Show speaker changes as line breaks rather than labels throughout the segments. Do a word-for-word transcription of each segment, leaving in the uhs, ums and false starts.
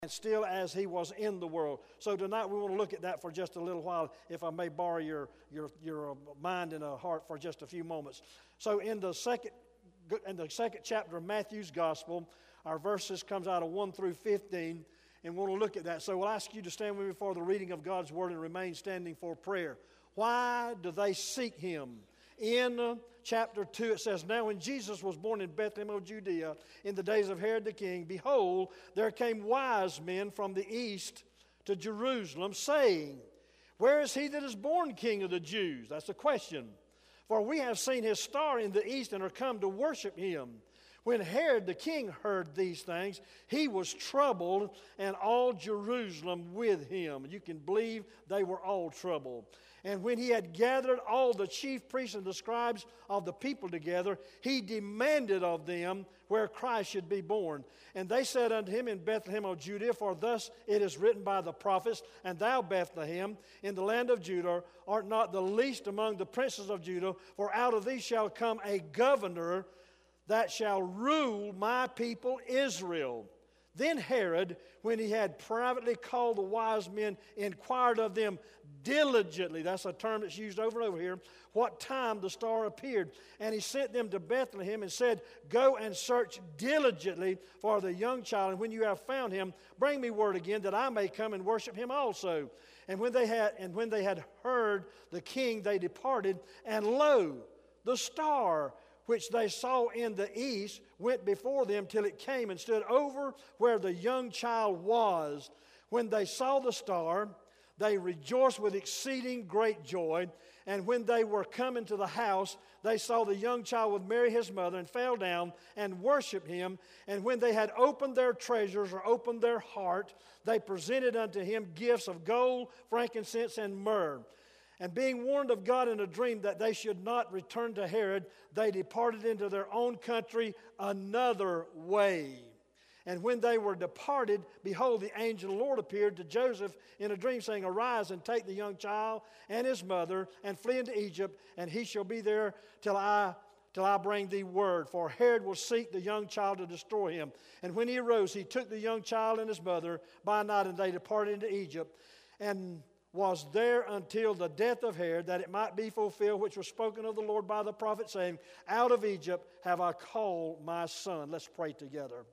and still as he was in the world. So tonight we want to look at that for just a little while, if I may borrow your, your, your mind and a heart for just a few moments. So in the second in the second chapter of Matthew's Gospel, our verses comes out of one through fifteen, and we want to look at that. So we'll ask you to stand with me for the reading of God's Word and remain standing for prayer. Why do they seek Him? In uh, chapter two, it says, Now when Jesus was born in Bethlehem of Judea, in the days of Herod the king, behold, there came wise men from the east to Jerusalem, saying, Where is he that is born King of the Jews? That's the question. For we have seen his star in the east and are come to worship him. When Herod the king heard these things, he was troubled, and all Jerusalem with him. You can believe they were all troubled. And when he had gathered all the chief priests and the scribes of the people together, he demanded of them where Christ should be born. And they said unto him, In Bethlehem of Judea, for thus it is written by the prophets, And thou, Bethlehem, in the land of Judah, art not the least among the princes of Judah, for out of thee shall come a governor that shall rule my people Israel. Then Herod, when he had privately called the wise men, inquired of them diligently, that's a term that's used over and over here, what time the star appeared. And he sent them to Bethlehem and said, Go and search diligently for the young child, and when you have found him, bring me word again, that I may come and worship him also. And when they had, and when they had heard the king, they departed, and lo, the star which they saw in the east went before them till it came and stood over where the young child was. When they saw the star, they rejoiced with exceeding great joy. And when they were come into the house, they saw the young child with Mary his mother, and fell down and worshipped him. And when they had opened their treasures, or opened their heart, they presented unto him gifts of gold, frankincense, and myrrh. And being warned of God in a dream that they should not return to Herod, they departed into their own country another way. And when they were departed, behold, the angel of the Lord appeared to Joseph in a dream, saying, Arise and take the young child and his mother, and flee into Egypt, and he shall be there till I till I bring thee word. For Herod will seek the young child to destroy him. And when he arose, he took the young child and his mother by night, and they departed into Egypt, and was there until the death of Herod, that it might be fulfilled, which was spoken of the Lord by the prophet, saying, Out of Egypt have I called my son. Let's pray together.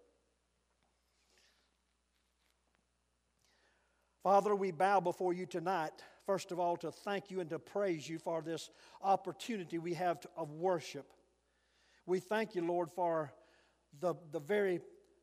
Father, we bow before you tonight, first of all, to thank you and to praise you for this opportunity we have to, of worship. We thank you, Lord, for the, the very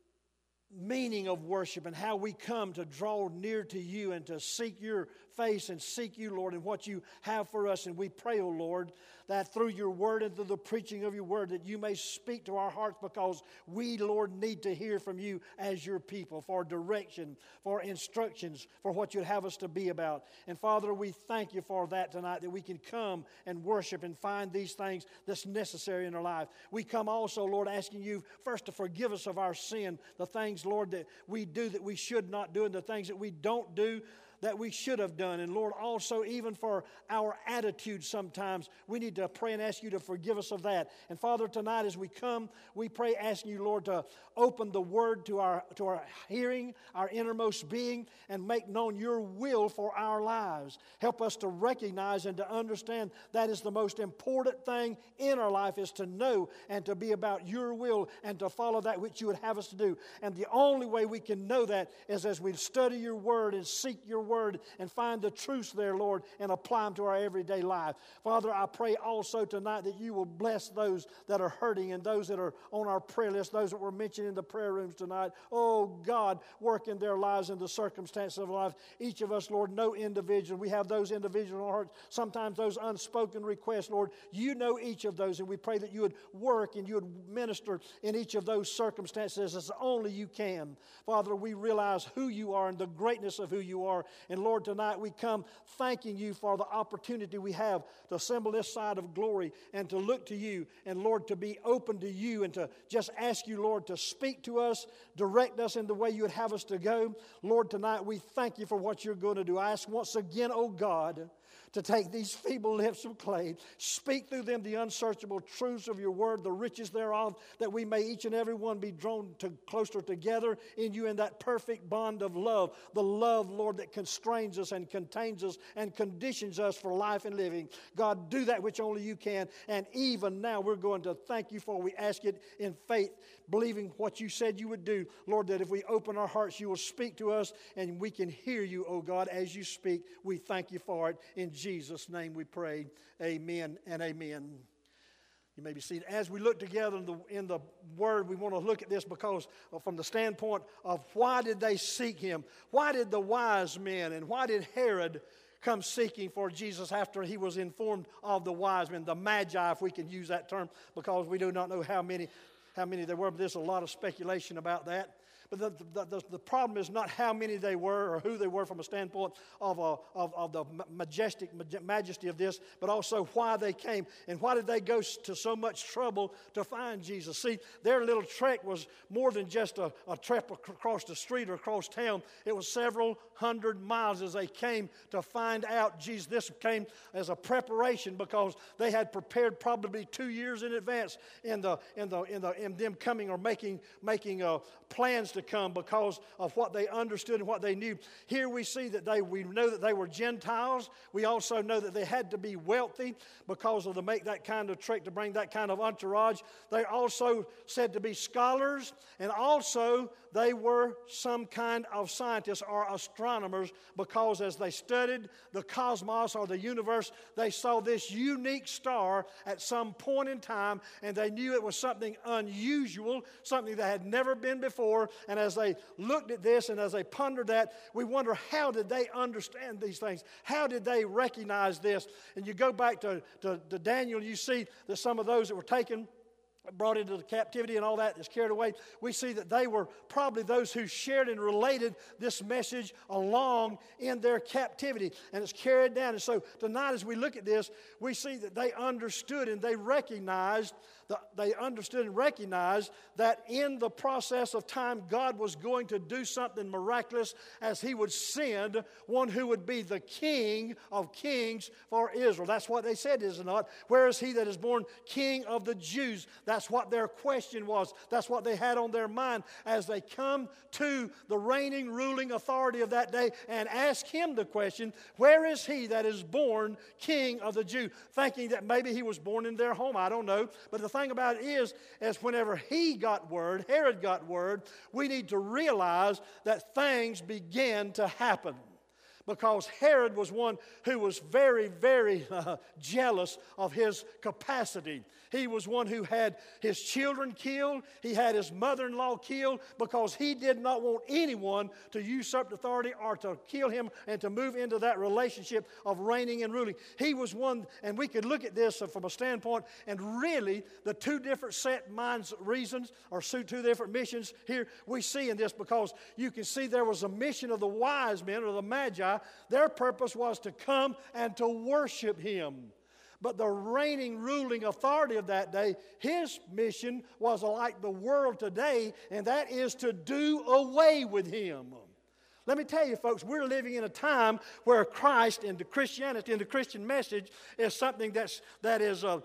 meaning of worship and how we come to draw near to you and to seek your face and seek you, Lord, and what you have for us. And we pray, O Lord, that through your word and through the preaching of your word, that you may speak to our hearts, because we, Lord, need to hear from you as your people for direction, for instructions, for what you'd have us to be about. And Father, we thank you for that tonight, that we can come and worship and find these things that's necessary in our life. We come also, Lord, asking you first to forgive us of our sin, the things, Lord, that we do that we should not do, and the things that we don't do that we should have done. And Lord, also even for our attitude sometimes, we need to pray and ask you to forgive us of that. And Father, tonight as we come, we pray asking you, Lord, to open the word to our to our hearing, our innermost being, and make known your will for our lives. Help us to recognize and to understand that is the most important thing in our life, is to know and to be about your will and to follow that which you would have us to do. And the only way we can know that is as we study your word and seek your word and find the truths there, Lord, and apply them to our everyday life. Father, I pray also tonight that you will bless those that are hurting and those that are on our prayer list, those that were mentioned in the prayer rooms tonight. Oh, God, work in their lives and the circumstances of life. Each of us, Lord, know individuals. We have those individual hearts, sometimes those unspoken requests, Lord. You know each of those, and we pray that you would work and you would minister in each of those circumstances as only you can. Father, we realize who you are and the greatness of who you are. And Lord, tonight we come thanking you for the opportunity we have to assemble this side of glory and to look to you, and Lord, to be open to you and to just ask you, Lord, to speak to us, direct us in the way you would have us to go. Lord, tonight we thank you for what you're going to do. I ask once again, oh God, to take these feeble lips of clay, speak through them the unsearchable truths of your word, the riches thereof, that we may each and every one be drawn to closer together in you in that perfect bond of love. The love, Lord, that constrains us and contains us and conditions us for life and living. God, do that which only you can. And even now we're going to thank you for. We ask it in faith, believing what you said you would do. Lord, that if we open our hearts, you will speak to us and we can hear you, oh God, as you speak. We thank you for it. In Jesus' name we pray. Amen and amen. You may be seated. As we look together in the, in the Word, we want to look at this because from the standpoint of why did they seek him? Why did the wise men and why did Herod come seeking for Jesus after he was informed of the wise men, the magi, if we can use that term, because we do not know how many, how many there were, but there's a lot of speculation about that. But the, the, the, the problem is not how many they were or who they were from a standpoint of, uh, of, of the majestic majesty of this, but also why they came and why did they go to so much trouble to find Jesus. See, their little trek was more than just a, a trek across the street or across town. It was several hundred miles as they came to find out Jesus. This came as a preparation because they had prepared probably two years in advance in the in the in the in them coming or making making uh, plans to come because of what they understood and what they knew. Here we see that they, we know that they were Gentiles. We also know that they had to be wealthy because of to make that kind of trek, to bring that kind of entourage. They also said to be scholars, and also they were some kind of scientists or astronomers because as they studied the cosmos or the universe, they saw this unique star at some point in time, and they knew it was something unusual, something that had never been before. And as they looked at this and as they pondered that, we wonder, how did they understand these things? How did they recognize this? And you go back to, to, to Daniel, you see that some of those that were taken, brought into the captivity and all that is carried away. We see that they were probably those who shared and related this message along in their captivity, and it's carried down. And so tonight as we look at this, we see that they understood and they recognized the, they understood and recognized that in the process of time God was going to do something miraculous as he would send one who would be the King of kings for Israel. That's what they said, is it not? Where is he that is born King of the Jews? That's what their question was. That's what they had on their mind as they come to the reigning, ruling authority of that day and ask him the question, where is he that is born King of the Jews? Thinking that maybe he was born in their home. I don't know. But the thing about it is, as whenever he got word, Herod got word, we need to realize that things began to happen. Because Herod was one who was very, very uh, jealous of his capacity. He was one who had his children killed. He had his mother-in-law killed because he did not want anyone to usurp authority or to kill him and to move into that relationship of reigning and ruling. He was one, and we could look at this from a standpoint, and really the two different set minds reasons or two different missions here we see in this, because you can see there was a mission of the wise men or the magi. Their purpose was to come and to worship him. But the reigning, ruling authority of that day, his mission was like the world today, and that is to do away with him. Let me tell you, folks, we're living in a time where Christ and the Christianity and the Christian message is something that's, that is a,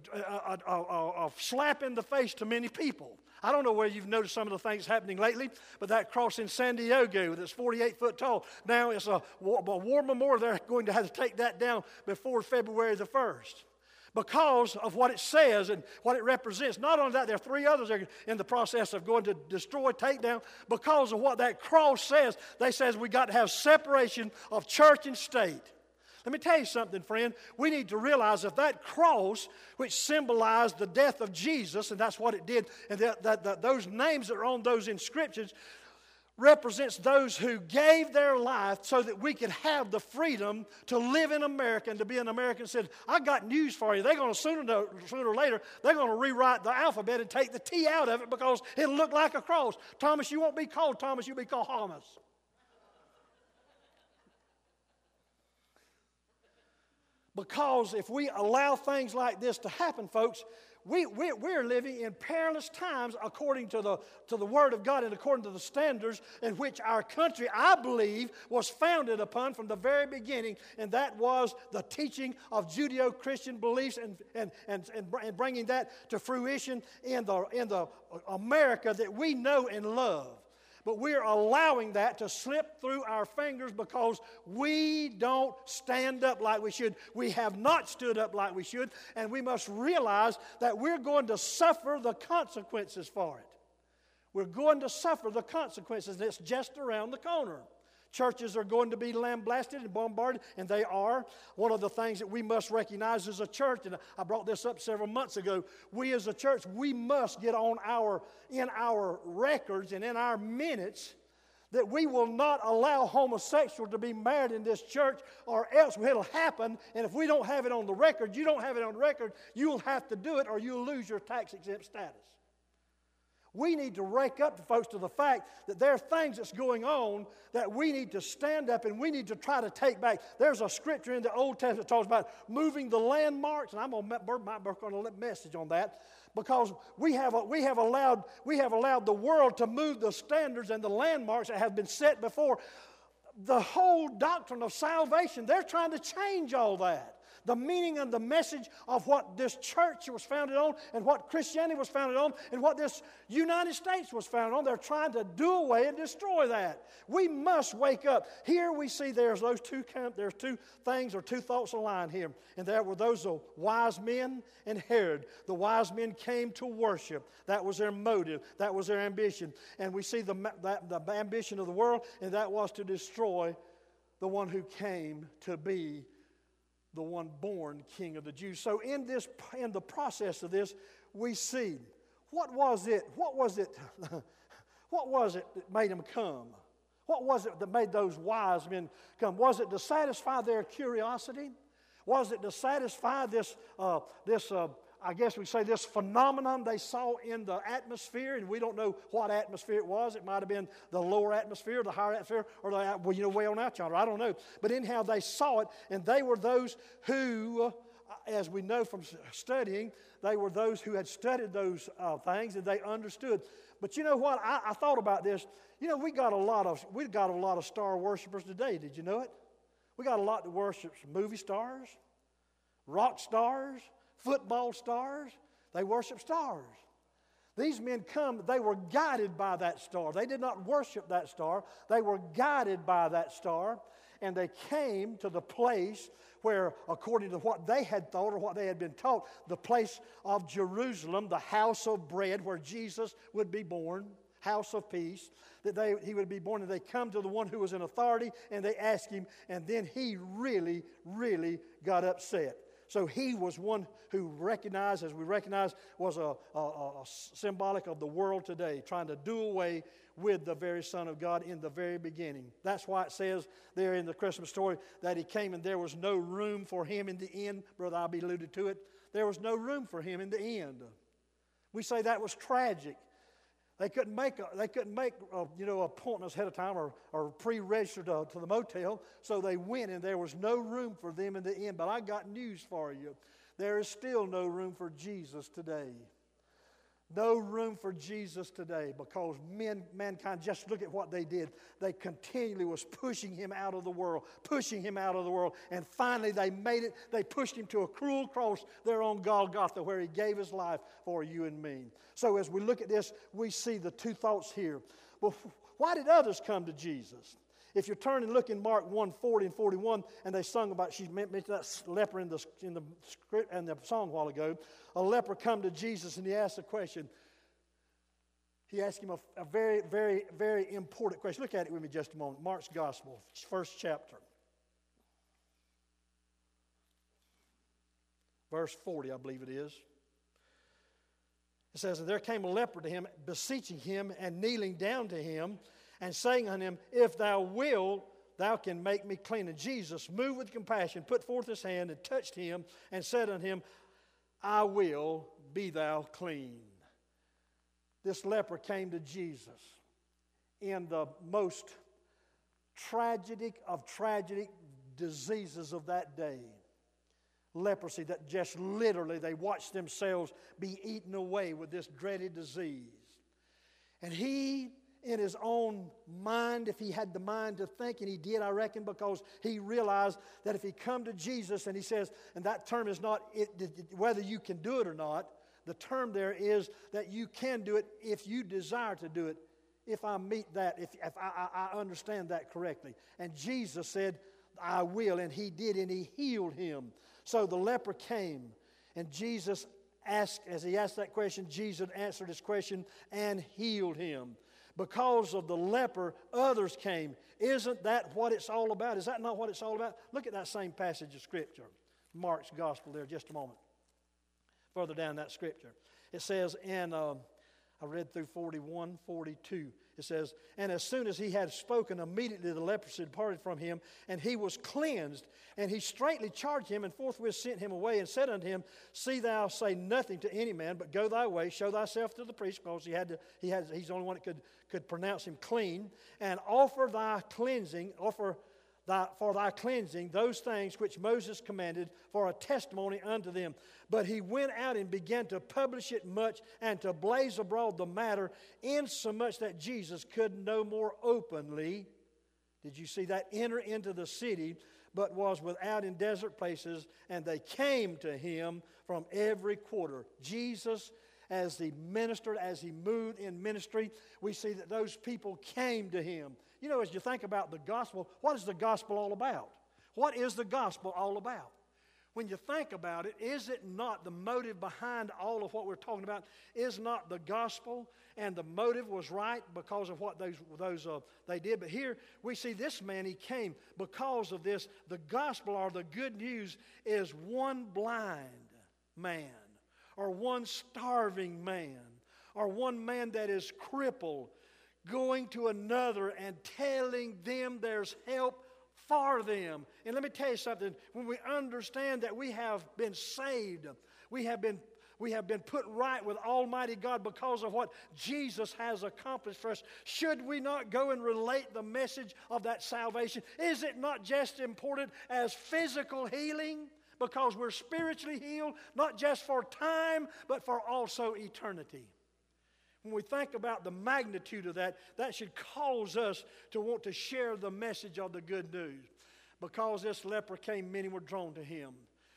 a, a, a, a slap in the face to many people. I don't know whether you've noticed some of the things happening lately, but that cross in San Diego that's forty-eight foot tall, now it's a war, a war memorial. They're going to have to take that down before February the first. Because of what it says and what it represents. Not only that, there are three others that are in the process of going to destroy, take down. Because of what that cross says, they says we got to have separation of church and state. Let me tell you something, friend. We need to realize that that cross, which symbolized the death of Jesus, and that's what it did, and that, that, that those names that are on those inscriptions represents those who gave their life so that we could have the freedom to live in America and to be an American citizen. I got news for you. They're going to sooner, sooner or later, they're going to rewrite the alphabet and take the T out of it because it'll look like a cross. Thomas, you won't be called Thomas, you'll be called Thomas. Because if we allow things like this to happen, folks, we, we, we're living in perilous times according to the, to the Word of God and according to the standards in which our country, I believe, was founded upon from the very beginning, and that was the teaching of Judeo-Christian beliefs and, and, and, and, and bringing that to fruition in the, in the America that we know and love. But we're allowing that to slip through our fingers because we don't stand up like we should. We have not stood up like we should, and we must realize that we're going to suffer the consequences for it. We're going to suffer the consequences. It's just around the corner. Churches are going to be lambasted and bombarded, and they are. One of the things that we must recognize as a church, and I brought this up several months ago, we as a church, we must get on our, in our records and in our minutes that we will not allow homosexuals to be married in this church, or else it'll happen, and if we don't have it on the record, you don't have it on the record, you'll have to do it or you'll lose your tax-exempt status. We need to wake up to folks to the fact that there are things that's going on that we need to stand up and we need to try to take back. There's a scripture in the Old Testament that talks about moving the landmarks, and I'm going to work on a message on that because we have, a, we, have allowed, we have allowed the world to move the standards and the landmarks that have been set before. The whole doctrine of salvation, they're trying to change all that. The meaning and the message of what this church was founded on and what Christianity was founded on and what this United States was founded on. They're trying to do away and destroy that. We must wake up. Here we see there's those two there's two things or two thoughts aligned here. And there were those of wise men and Herod. The wise men came to worship. That was their motive. That was their ambition. And we see the, that, the ambition of the world, and that was to destroy the one who came to be the one born King of the Jews. So in this, in the process of this, we see what was it? What was it? What was it that made them come? What was it that made those wise men come? Was it to satisfy their curiosity? Was it to satisfy this, uh, this? Uh, I guess we say this phenomenon they saw in the atmosphere, and we don't know what atmosphere it was. It might have been the lower atmosphere, the higher atmosphere, or the, well, you know, way on out yonder. I don't know. But anyhow, they saw it, and they were those who, uh, as we know from studying, they were those who had studied those uh, things, and they understood. But you know what? I, I thought about this. You know, we got a lot of we got a lot of star worshipers today. Did you know it? We got a lot that worships movie stars, rock stars, football stars. They worship stars. These men come, they were guided by that star. They did not worship that star. They were guided by that star, and they came to the place where, according to what they had thought or what they had been taught, the place of Jerusalem, the house of bread where Jesus would be born, house of peace, that they, he would be born. And they come to the one who was in authority, and they ask him, and then he really, really got upset. So he was one who recognized, as we recognize, was a, a, a symbolic of the world today, trying to do away with the very Son of God in the very beginning. That's why it says there in the Christmas story that he came and there was no room for him in the end. Brother Albie alluded to it. There was no room for him in the end. We say that was tragic. They couldn't make a, they couldn't make a, you know appointments ahead of time or, or pre-register to, to the motel, so they went and there was no room for them in the end. But I got news for you. There is still no room for Jesus today. No room for Jesus today because men, mankind, just look at what they did. They continually was pushing him out of the world, pushing him out of the world. And finally they made it. They pushed him to a cruel cross there on Golgotha where he gave his life for you and me. So as we look at this, we see the two thoughts here. Well, why did others come to Jesus? If you turn and look in Mark one, forty and forty-one, and they sung about, she mentioned that leper in the, in the script and the song a while ago. A leper come to Jesus and he asked a question. He asked him a, a very, very, very important question. Look at it with me just a moment. Mark's Gospel, first chapter. Verse forty, I believe it is. It says, and there came a leper to him, beseeching him and kneeling down to him, and saying unto him, if thou wilt, thou can make me clean. And Jesus, moved with compassion, put forth his hand and touched him and said unto him, I will, be thou clean. This leper came to Jesus in the most tragic of tragic diseases of that day. leprosy that just literally they watched themselves be eaten away with this dreaded disease. And he, in his own mind, if he had the mind to think, and he did, I reckon, because he realized that if he come to Jesus and he says, and that term is not it, whether you can do it or not, the term there is that you can do it if you desire to do it, if I meet that, if, if I, I, I understand that correctly. And Jesus said, I will, and he did, and he healed him. So the leper came, and Jesus asked, as he asked that question, Jesus answered his question and healed him. Because of the leper, others came. Isn't that what it's all about? Is that not what it's all about? Look at that same passage of Scripture. Mark's Gospel there, just a moment. Further down that Scripture. It says in, uh, I read through forty-one, forty-two. It says, and as soon as he had spoken, immediately the leprosy departed from him, and he was cleansed. And he straightly charged him, and forthwith sent him away, and said unto him, see thou say nothing to any man, but go thy way, show thyself to the priest, because he had to, he had, he's the only one that could, could pronounce him clean, and offer thy cleansing, offer thy, for thy cleansing those things which Moses commanded for a testimony unto them. But he went out and began to publish it much, and to blaze abroad the matter, insomuch that Jesus could no more openly, did you see that, enter into the city, but was without in desert places, and they came to him from every quarter. Jesus, as he ministered, as he moved in ministry, we see that those people came to him. You know, as you think about the gospel, what is the gospel all about? What is the gospel all about? When you think about it, is it not the motive behind all of what we're talking about? Is not the gospel, and the motive was right because of what those, those uh, they did. But here we see this man, he came because of this. The gospel, or the good news, is one blind man, or one starving man, or one man that is crippled, going to another and telling them there's help for them. And let me tell you something. When we understand that we have been saved, we have been we have been put right with Almighty God because of what Jesus has accomplished for us, should we not go and relate the message of that salvation? Is it not just important as physical healing? Because we're spiritually healed, not just for time, but for also eternity. When we think about the magnitude of that, that should cause us to want to share the message of the good news. Because this leper came, many were drawn to him.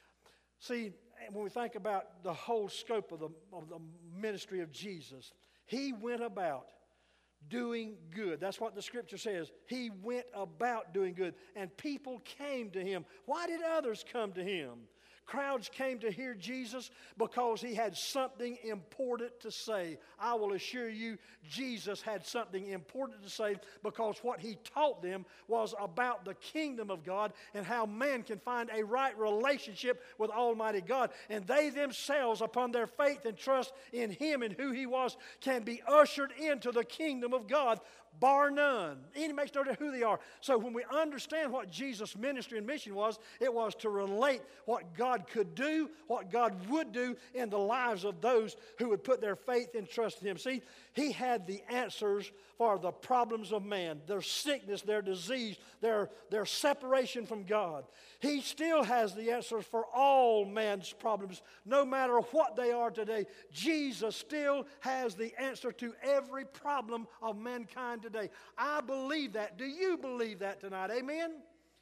See, when we think about the whole scope of the, of the ministry of Jesus, he went about doing good. That's what the Scripture says. He went about doing good, and people came to him. Why did others come to him? Crowds came to hear Jesus because he had something important to say. I will assure you, Jesus had something important to say because what he taught them was about the kingdom of God and how man can find a right relationship with Almighty God. And they themselves, upon their faith and trust in him and who he was, can be ushered into the kingdom of God, bar none. It makes no difference who they are. So when we understand what Jesus' ministry and mission was, it was to relate what God could do, what God would do in the lives of those who would put their faith and trust in him. See, he had the answers for the problems of man, their sickness, their disease, their, their separation from God. He still has the answers for all man's problems, no matter what they are today. Jesus still has the answer to every problem of mankind today. I believe that. Do you believe that tonight? Amen?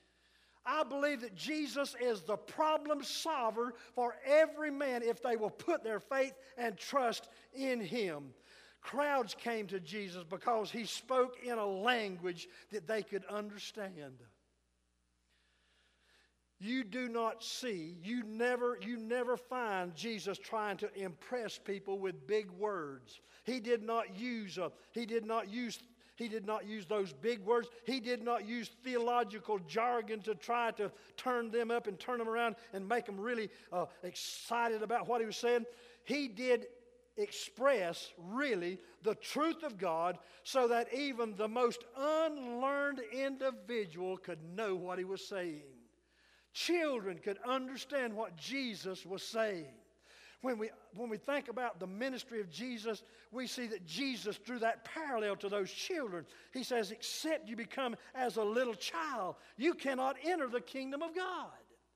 I believe that Jesus is the problem solver for every man if they will put their faith and trust in him. Crowds came to Jesus because he spoke in a language that they could understand. You do not see, you never, you never find Jesus trying to impress people with big words. He did not use a, he did not use He did not use those big words. He did not use theological jargon to try to turn them up and turn them around and make them really uh, excited about what he was saying. He did express, really, the truth of God so that even the most unlearned individual could know what he was saying. Children could understand what Jesus was saying. When we, when we think about the ministry of Jesus, we see that Jesus drew that parallel to those children. He says, except you become as a little child, you cannot enter the kingdom of God.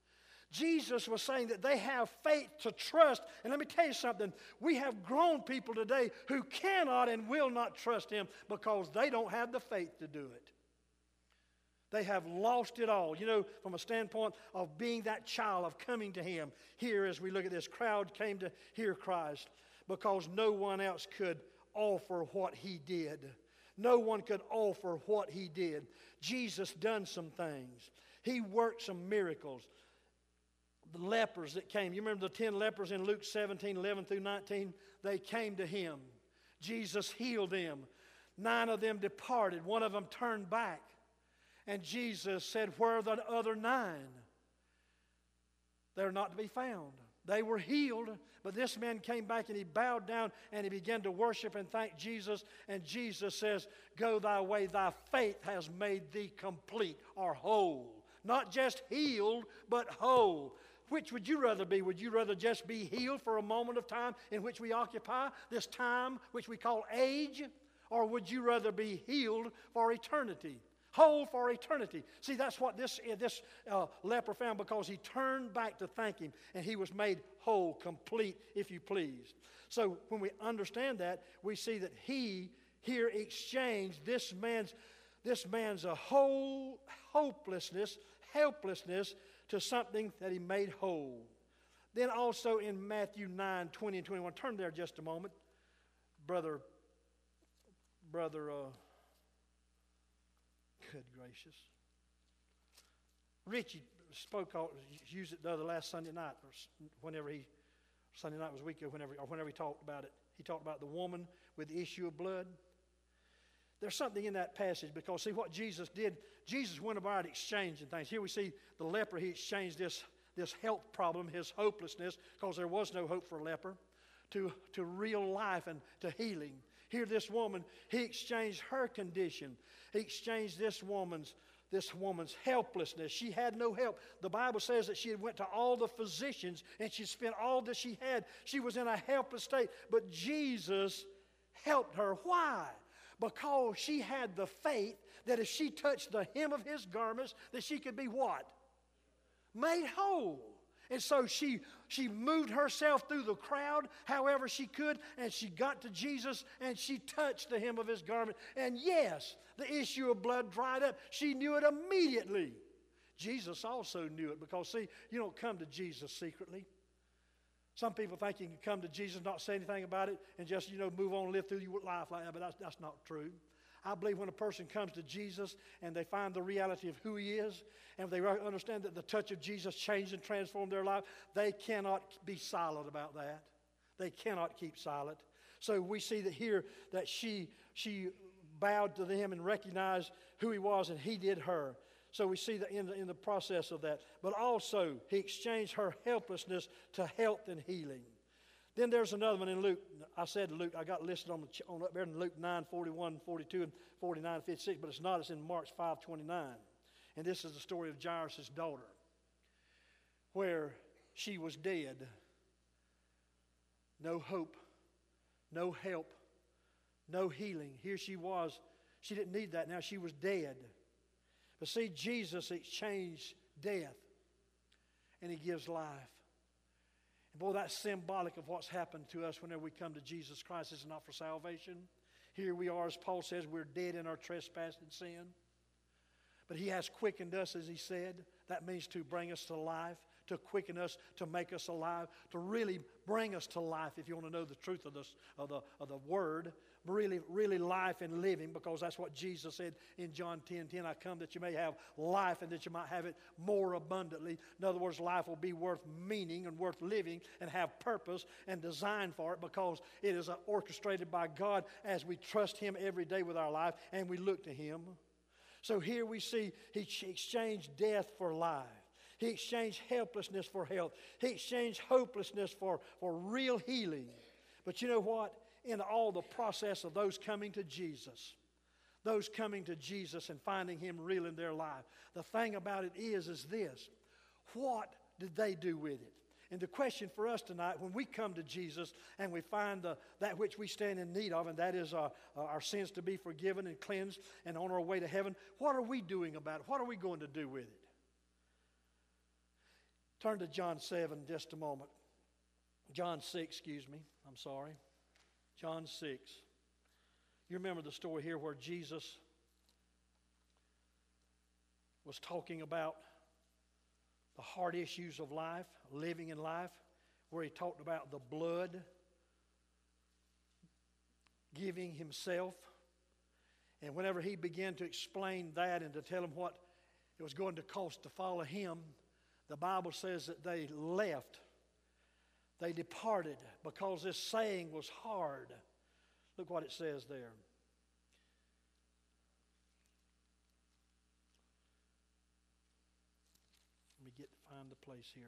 Jesus was saying that they have faith to trust. And let me tell you something. We have grown people today who cannot and will not trust Him because they don't have the faith to do it. They have lost it all. You know, from a standpoint of being that child, of coming to Him. Here, as we look at this, crowd came to hear Christ because no one else could offer what He did. No one could offer what He did. Jesus done some things. He worked some miracles. The lepers that came. You remember the ten lepers in Luke seventeen, eleven through nineteen? They came to Him. Jesus healed them. Nine of them departed. One of them turned back. And Jesus said, where are the other nine? They're not to be found. They were healed, but this man came back and he bowed down and he began to worship and thank Jesus. And Jesus says, go thy way, thy faith has made thee complete or whole. Not just healed, but whole. Which would you rather be? Would you rather just be healed for a moment of time in which we occupy, this time which we call age? Or would you rather be healed for eternity? Whole for eternity. See, that's what this, this uh, leper found, because he turned back to thank Him and he was made whole, complete, if you please. So when we understand that, we see that he here exchanged this man's, this man's a whole hopelessness, helplessness, to something that he made whole. Then also in Matthew nine, twenty and twenty-one, turn there just a moment. Brother, brother, uh, good gracious. Richie spoke, used it the other last Sunday night, or whenever he, Sunday night was a week ago, whenever, or whenever he talked about it. He talked about the woman with the issue of blood. There's something in that passage, because see what Jesus did, Jesus went about exchanging things. Here we see the leper, he exchanged this, this health problem, his hopelessness, because there was no hope for a leper, to, to real life and to healing. Here this woman, he exchanged her condition. He exchanged this woman's, this woman's helplessness. She had no help. The Bible says that she had went to all the physicians and she spent all that she had. She was in a helpless state. But Jesus helped her. Why? Because she had the faith that if she touched the hem of His garments, that she could be what? Made whole. And so she, she moved herself through the crowd however she could, and she got to Jesus and she touched the hem of His garment. And yes, the issue of blood dried up. She knew it immediately. Jesus also knew it, because see, you don't come to Jesus secretly. Some people think you can come to Jesus, not say anything about it, and just, you know, move on and live through your life like that, but that's, that's not true. I believe when a person comes to Jesus and they find the reality of who He is, and they understand that the touch of Jesus changed and transformed their life, they cannot be silent about that. They cannot keep silent. So we see that here that she, she bowed to Him and recognized who He was, and He did her. So we see that in the, in the process of that. But also, He exchanged her helplessness to health and healing. Then there's another one in Luke. I said Luke, I got listed on, the, on up there in Luke nine, forty-one, forty-two, and forty-nine, fifty-six, but it's not. It's in Mark five, twenty-nine. And this is the story of Jairus' daughter, where she was dead. No hope, no help, no healing. Here she was. She didn't need that now. She was dead. But see, Jesus exchanged death, and He gives life. And boy, that's symbolic of what's happened to us whenever we come to Jesus Christ. It's not for salvation. Here we are, as Paul says, we're dead in our trespass and sin. But He has quickened us, as He said. That means to bring us to life, to quicken us, to make us alive, to really bring us to life, if you want to know the truth of, this, of, the, of the Word. Really, really life and living, because that's what Jesus said in John ten ten. I come that you may have life and that you might have it more abundantly. In other words, life will be worth meaning and worth living and have purpose and design for it, because it is orchestrated by God as we trust Him every day with our life and we look to Him. So here we see He exchanged death for life. He exchanged helplessness for health. He exchanged hopelessness for, for real healing. But you know what? In all the process of those coming to Jesus, those coming to Jesus and finding Him real in their life, the thing about it is, is this: what did they do with it? And the question for us tonight, when we come to Jesus and we find the, that which we stand in need of, and that is our, our sins to be forgiven and cleansed and on our way to heaven, what are we doing about it? What are we going to do with it? Turn to John seven just a moment. John six, excuse me. I'm sorry. John six. You remember the story here where Jesus was talking about the hard issues of life, living in life, where he talked about the blood giving himself. And whenever he began to explain that and to tell him what it was going to cost to follow him, the Bible says that they left. They departed because this saying was hard. Look what it says there. Let me get find the place here.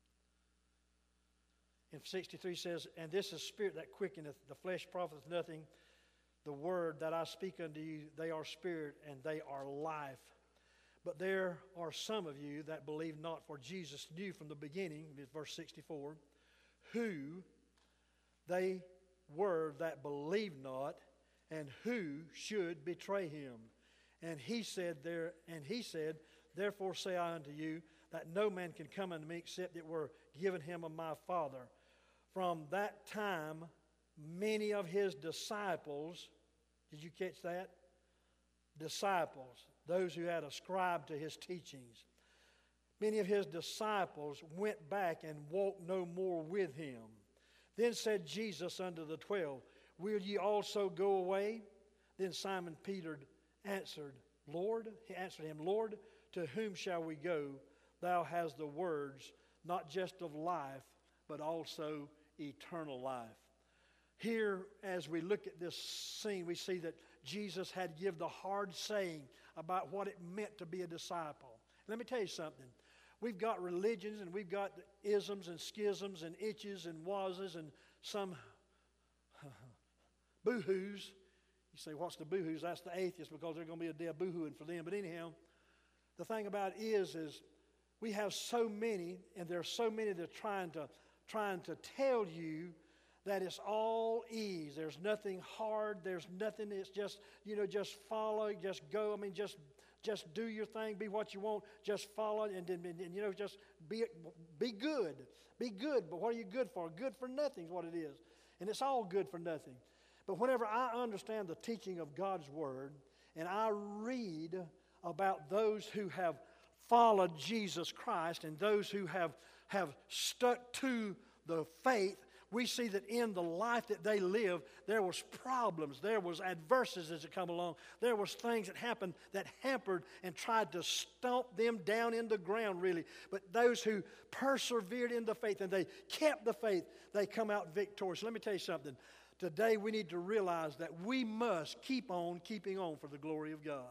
In sixty-three says, and this is spirit that quickeneth, the flesh profiteth nothing. The word that I speak unto you, they are spirit and they are life. But there are some of you that believe not, for Jesus knew from the beginning, verse sixty-four, who they were that believed not, and who should betray him. And he said there, and he said, therefore say I unto you, that no man can come unto me except it were given him of my Father. From that time, many of his disciples, did you catch that? Disciples, those who had ascribed to his teachings. Many of his disciples went back and walked no more with him. Then said Jesus unto the twelve, will ye also go away? Then Simon Peter answered, Lord, he answered him, Lord, to whom shall we go? Thou hast the words, not just of life, but also eternal life. Here, as we look at this scene, we see that Jesus had to give the hard saying about what it meant to be a disciple. Let me tell you something. We've got religions and we've got isms and schisms and itches and wases and some boo-hoos. You say, what's the boo-hoos? That's the atheists, because there's going to be a day of boo-hooing for them. But anyhow, the thing about it is, is we have so many, and there are so many that are trying to, trying to tell you that it's all ease. There's nothing hard. There's nothing. It's just, you know, just follow, just go. I mean, just just do your thing. Be what you want. Just follow, and, and, and you know, just be be good. Be good. But what are you good for? Good for nothing is what it is. And it's all good for nothing. But whenever I understand the teaching of God's Word, and I read about those who have followed Jesus Christ and those who have, have stuck to the faith, we see that in the life that they lived, there was problems, there was adversities that come along, there was things that happened that hampered and tried to stomp them down in the ground, really. But those who persevered in the faith and they kept the faith, they come out victorious. Let me tell you something. Today we need to realize that we must keep on keeping on for the glory of God.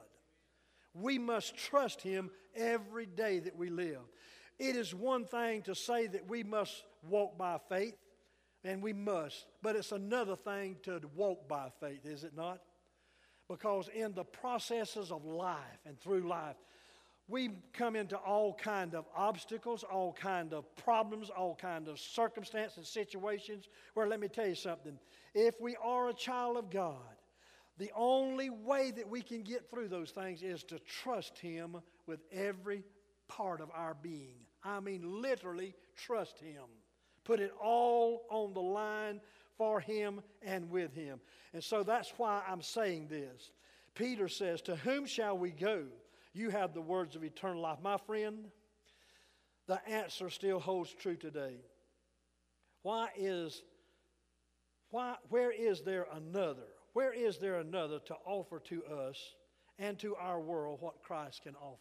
We must trust Him every day that we live. It is one thing to say that we must walk by faith, and we must. But it's another thing to walk by faith, is it not? Because in the processes of life and through life, we come into all kind of obstacles, all kind of problems, all kind of circumstances, situations, where let me tell you something. If we are a child of God, the only way that we can get through those things is to trust Him with every part of our being. I mean, literally trust Him. Put it all on the line for Him and with Him. And so that's why I'm saying this. Peter says, to whom shall we go? You have the words of eternal life. My friend, the answer still holds true today. Why is, why, where is there another? Where is there another to offer to us and to our world what Christ can offer?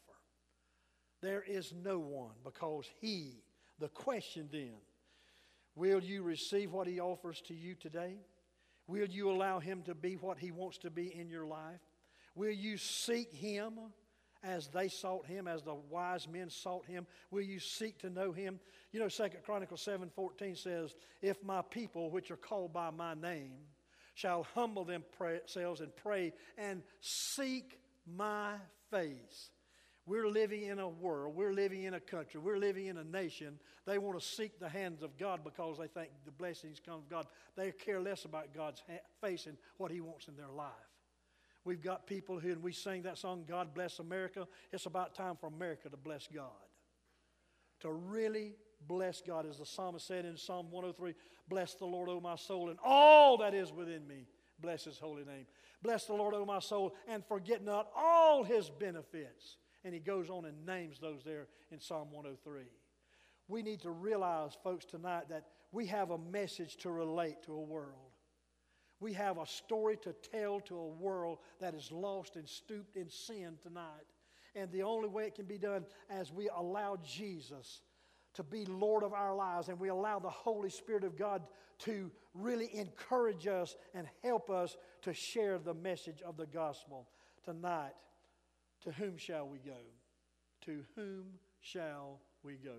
There is no one, because He, the question then, will you receive what He offers to you today? Will you allow Him to be what He wants to be in your life? Will you seek Him as they sought Him, as the wise men sought Him? Will you seek to know Him? You know, Second Chronicles seven fourteen says, if my people, which are called by my name, shall humble themselves and pray and seek my face. We're living in a world, we're living in a country, we're living in a nation. They want to seek the hands of God because they think the blessings come from God. They care less about God's face and what He wants in their life. We've got people who, and we sing that song, God Bless America. It's about time for America to bless God. To really Bless God, as the psalmist said in Psalm one oh three, bless the Lord, O my soul, and all that is within me. Bless His holy name. Bless the Lord, O my soul, and forget not all His benefits. And he goes on and names those there in Psalm one oh three. We need to realize, folks, tonight that we have a message to relate to a world. We have a story to tell to a world that is lost and stooped in sin tonight. And the only way it can be done as we allow Jesus to be Lord of our lives, and we allow the Holy Spirit of God to really encourage us and help us to share the message of the gospel. Tonight, to whom shall we go? To whom shall we go?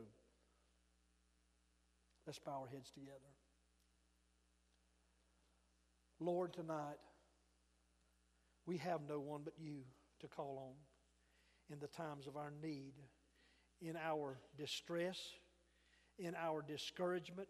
Let's bow our heads together. Lord, tonight, we have no one but you to call on in the times of our need, in our distress, in our discouragement,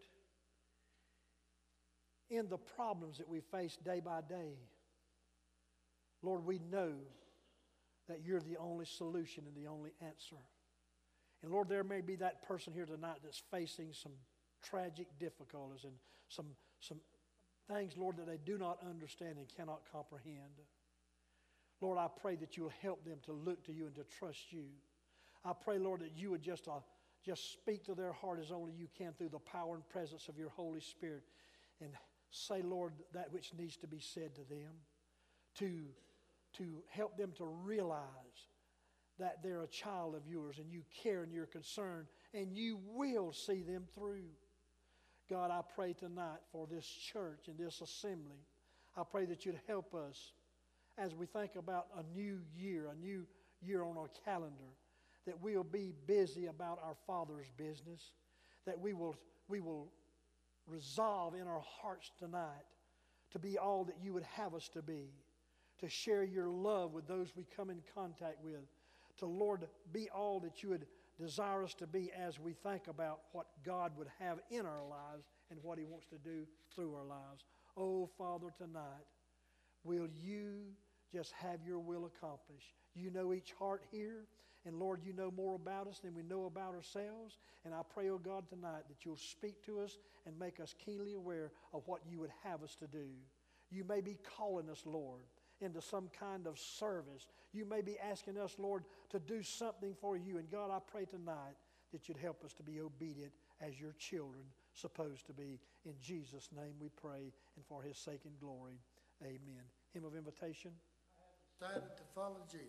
in the problems that we face day by day. Lord, we know that you're the only solution and the only answer. And Lord, there may be that person here tonight that's facing some tragic difficulties and some, some things, Lord, that they do not understand and cannot comprehend. Lord, I pray that you'll help them to look to you and to trust you. I pray, Lord, that you would just, uh, just speak to their heart as only you can through the power and presence of your Holy Spirit, and say, Lord, that which needs to be said to them, to, to help them to realize that they're a child of yours and you care and you're concerned and you will see them through. God, I pray tonight for this church and this assembly. I pray that you'd help us as we think about a new year, a new year on our calendar, that we'll be busy about our Father's business, that we will, we will resolve in our hearts tonight to be all that you would have us to be, to share your love with those we come in contact with, to, Lord, be all that you would desire us to be as we think about what God would have in our lives and what He wants to do through our lives. Oh, Father, tonight, will you just have your will accomplished? You know each heart here, and Lord, you know more about us than we know about ourselves. And I pray, oh God, tonight that you'll speak to us and make us keenly aware of what you would have us to do. You may be calling us, Lord, into some kind of service. You may be asking us, Lord, to do something for you. And God, I pray tonight that you'd help us to be obedient as your children supposed to be. In Jesus' name we pray, and for his sake and glory. Amen. Hymn of invitation.
I have decided to follow Jesus.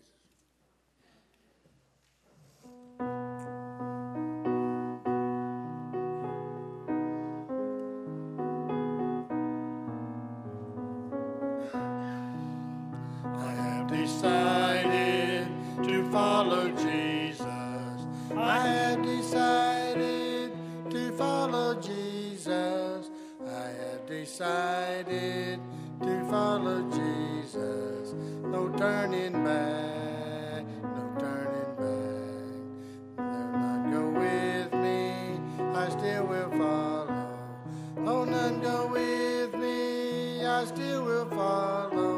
I have decided to follow Jesus. I have decided to follow Jesus. I have decided to follow Jesus. No turning back, no turning back. Though none go with me, I still will follow. Though none go with me, I still will follow.